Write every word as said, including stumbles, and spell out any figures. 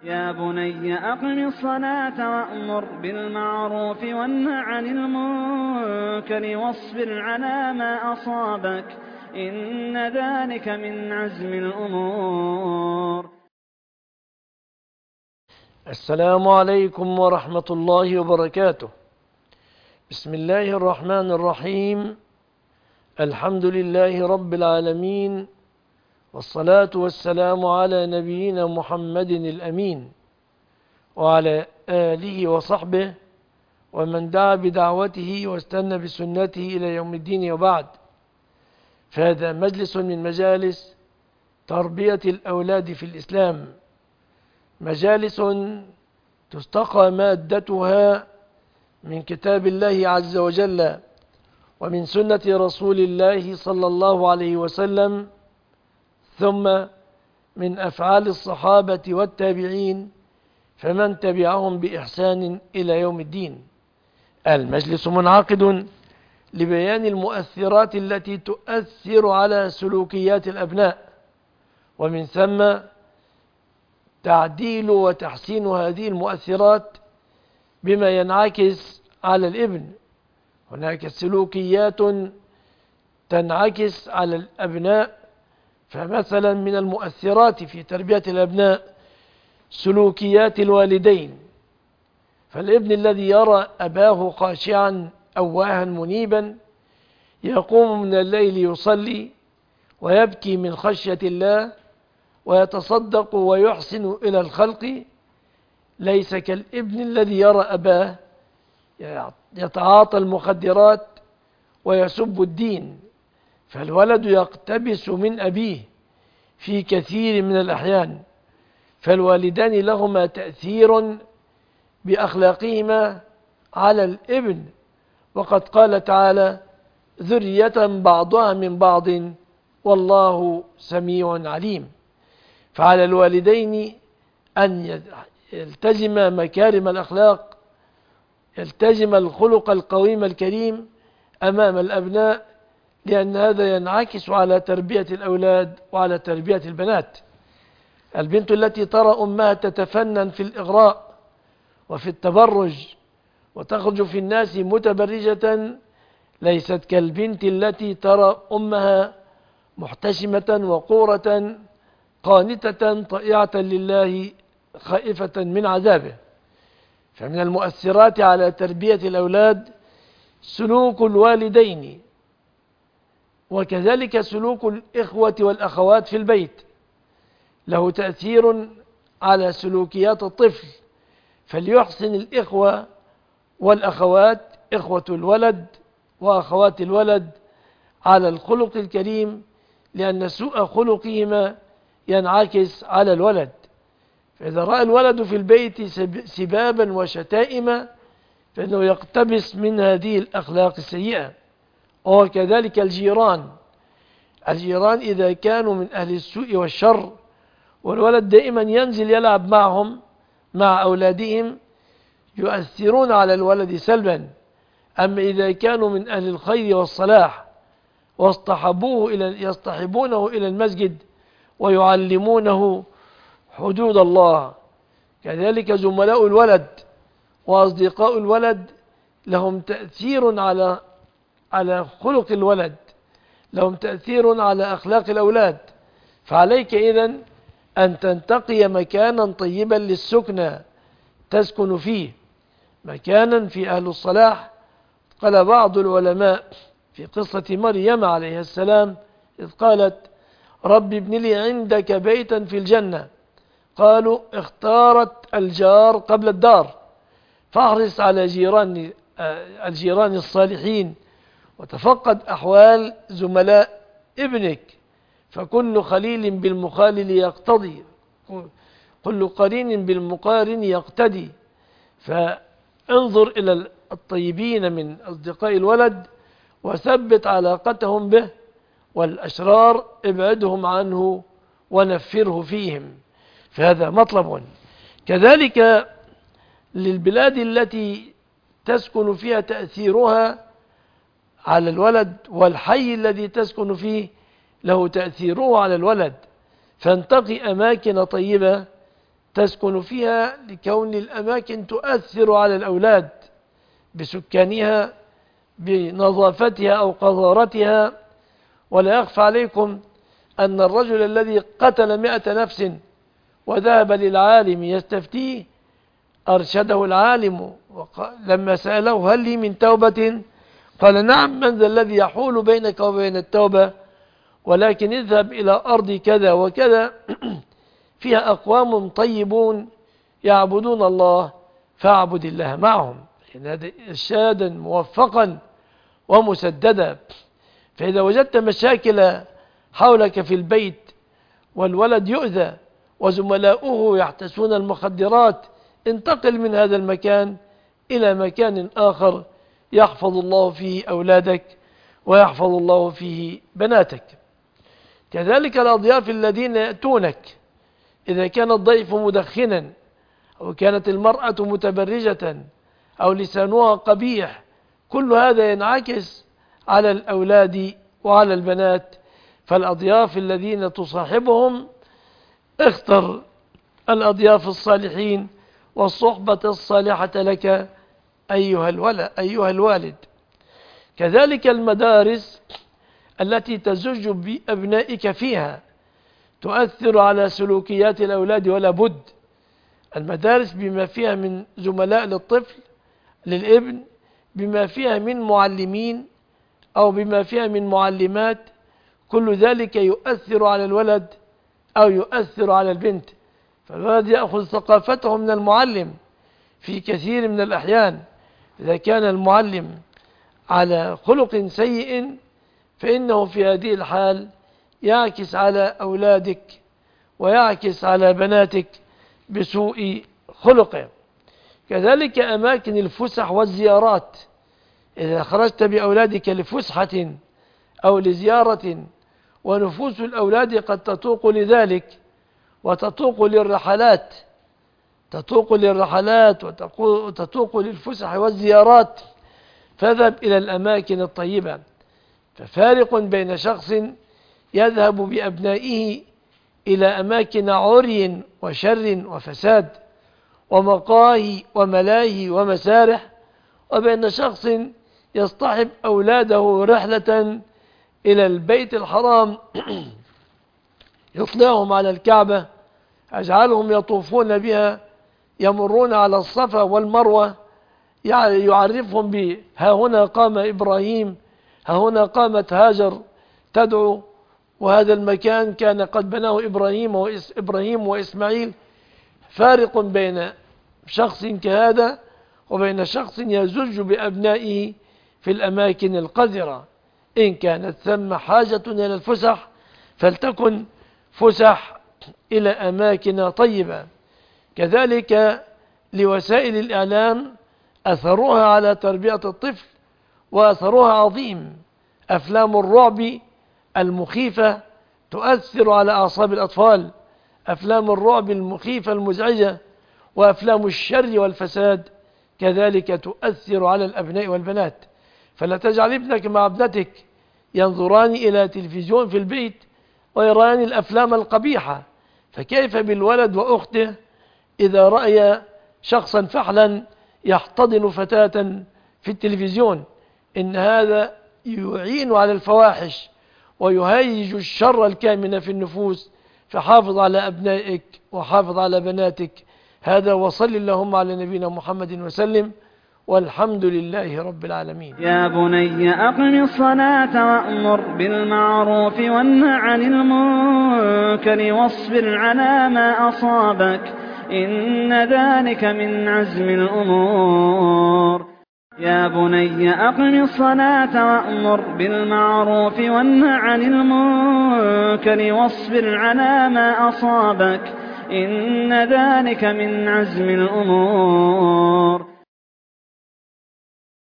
يا بني أقم الصلاة وأمر بالمعروف وانه عن المنكر واصبر على ما أصابك إن ذلك من عزم الأمور. السلام عليكم ورحمة الله وبركاته. بسم الله الرحمن الرحيم. الحمد لله رب العالمين، والصلاة والسلام على نبينا محمد الأمين وعلى آله وصحبه ومن دعا بدعوته واستنى بسنته إلى يوم الدين، وبعد. فهذا مجلس من مجالس تربية الأولاد في الإسلام، مجالس تستقى مادتها من كتاب الله عز وجل ومن سنة رسول الله صلى الله عليه وسلم، ثم من أفعال الصحابة والتابعين فمن تبعهم بإحسان إلى يوم الدين. المجلس منعقد لبيان المؤثرات التي تؤثر على سلوكيات الأبناء، ومن ثم تعديل وتحسين هذه المؤثرات بما ينعكس على الابن. هناك سلوكيات تنعكس على الأبناء، فمثلا من المؤثرات في تربية الأبناء سلوكيات الوالدين، فالابن الذي يرى أباه خاشعا أواها منيبا يقوم من الليل يصلي ويبكي من خشية الله ويتصدق ويحسن إلى الخلق، ليس كالابن الذي يرى أباه يتعاطى المخدرات ويسب الدين. فالولد يقتبس من أبيه في كثير من الأحيان، فالوالدان لهما تأثير بأخلاقهما على الابن، وقد قال تعالى: ذرية بعضها من بعض والله سميع عليم. فعلى الوالدين أن يلتزم مكارم الأخلاق، يلتزم الخلق القويم الكريم أمام الأبناء، لأن هذا ينعكس على تربية الأولاد وعلى تربية البنات. البنت التي ترى أمها تتفنن في الإغراء وفي التبرج وتخرج في الناس متبرجة ليست كالبنت التي ترى أمها محتشمة وقورة قانتة طائعة لله خائفة من عذابه. فمن المؤثرات على تربية الأولاد سلوك الوالدين، وكذلك سلوك الإخوة والأخوات في البيت له تأثير على سلوكيات الطفل، فليحسن الإخوة والأخوات، إخوة الولد وأخوات الولد، على الخلق الكريم، لأن سوء خلقهما ينعكس على الولد. فإذا رأى الولد في البيت سبابا وشتائم فإنه يقتبس من هذه الأخلاق السيئة. وكذلك الجيران الجيران إذا كانوا من أهل السوء والشر والولد دائما ينزل يلعب معهم مع أولادهم يؤثرون على الولد سلبا. أما إذا كانوا من أهل الخير والصلاح واصطحبوه إلى يصطحبونه إلى المسجد ويعلمونه حدود الله، كذلك زملاء الولد وأصدقاء الولد لهم تأثير على على خلق الولد، لهم تأثير على أخلاق الأولاد. فعليك إذن أن تنتقي مكانا طيبا للسكنى تسكن فيه، مكانا في أهل الصلاح. قال بعض العلماء في قصة مريم عليه السلام إذ قالت: رب ابن لي عندك بيتا في الجنة، قالوا: اختارت الجار قبل الدار، فاحرص على جيران الجيران الصالحين وتفقد أحوال زملاء ابنك، فكل خليل بالمخالل يقتضي، كل قرين بالمقارن يقتدي. فانظر إلى الطيبين من أصدقاء الولد وثبت علاقتهم به، والأشرار ابعدهم عنه ونفره فيهم، فهذا مطلب. كذلك للبلاد التي تسكن فيها تأثيرها على الولد، والحي الذي تسكن فيه له تأثيره على الولد، فانتقي أماكن طيبة تسكن فيها لكون الأماكن تؤثر على الأولاد بسكانها بنظافتها أو قذارتها. ولا يخفى عليكم أن الرجل الذي قتل مئة نفس وذهب للعالم يستفتيه أرشده العالم لما سأله هل لي من توبة؟ قال نعم، من ذا الذي يحول بينك وبين التوبة؟ ولكن اذهب إلى أرض كذا وكذا فيها أقوام طيبون يعبدون الله فاعبد الله معهم. يعني هذا إرشادا موفقا ومسددا. فإذا وجدت مشاكل حولك في البيت والولد يؤذى وزملاؤه يحتسون المخدرات، انتقل من هذا المكان إلى مكان آخر يحفظ الله فيه أولادك ويحفظ الله فيه بناتك. كذلك الأضياف الذين يأتونك، إذا كان الضيف مدخنا أو كانت المرأة متبرجة أو لسانها قبيح، كل هذا ينعكس على الأولاد وعلى البنات. فالأضياف الذين تصاحبهم اختر الأضياف الصالحين والصحبة الصالحة لك أيها الولد أيها الوالد. كذلك المدارس التي تزج بأبنائك فيها تؤثر على سلوكيات الأولاد ولا بد. المدارس بما فيها من زملاء للطفل للابن، بما فيها من معلمين أو بما فيها من معلمات، كل ذلك يؤثر على الولد أو يؤثر على البنت. فالولد يأخذ ثقافته من المعلم في كثير من الأحيان. إذا كان المعلم على خلق سيء فإنه في هذه الحال يعكس على أولادك ويعكس على بناتك بسوء خلقه. كذلك أماكن الفسح والزيارات، إذا خرجت بأولادك لفسحة أو لزيارة، ونفوس الأولاد قد تتوق لذلك وتتوق للرحلات تتوق للرحلات وتتوق للفسح والزيارات، فاذهب إلى الأماكن الطيبة. ففارق بين شخص يذهب بأبنائه إلى أماكن عري وشر وفساد ومقاهي وملاهي ومسارح، وبين شخص يصطحب أولاده رحلة إلى البيت الحرام يطلعهم على الكعبة، يجعلهم يطوفون بها، يمرون على الصفا والمروة، يعرفهم به ها هنا قام إبراهيم، ها هنا قامت هاجر تدعو، وهذا المكان كان قد بناه إبراهيم وإبراهيم وإسماعيل. فارق بين شخص كهذا وبين شخص يزج بأبنائه في الأماكن القذرة. إن كانت ثم حاجة إلى الفسح فلتكن فسح إلى أماكن طيبة. كذلك لوسائل الإعلام أثرها على تربية الطفل وأثرها عظيم. أفلام الرعب المخيفة تؤثر على أعصاب الأطفال، أفلام الرعب المخيفة المزعجة وأفلام الشر والفساد كذلك تؤثر على الأبناء والبنات. فلا تجعل ابنك مع ابنتك ينظران إلى تلفزيون في البيت ويران الأفلام القبيحة، فكيف بالولد وأخته إذا رأي شخصا فحلا يحتضن فتاة في التلفزيون؟ إن هذا يعين على الفواحش ويهيج الشر الكامن في النفوس. فحافظ على أبنائك وحافظ على بناتك. هذا وصل اللهم على نبينا محمد وسلم، والحمد لله رب العالمين. يا بني أقم الصلاة وأمر بالمعروف وانه عن المنكر واصبر على ما أصابك إن ذلك من عزم الأمور. يا بني أقم الصلاة وأمر بالمعروف وانه عن المنكر واصبر على ما أصابك إن ذلك من عزم الأمور.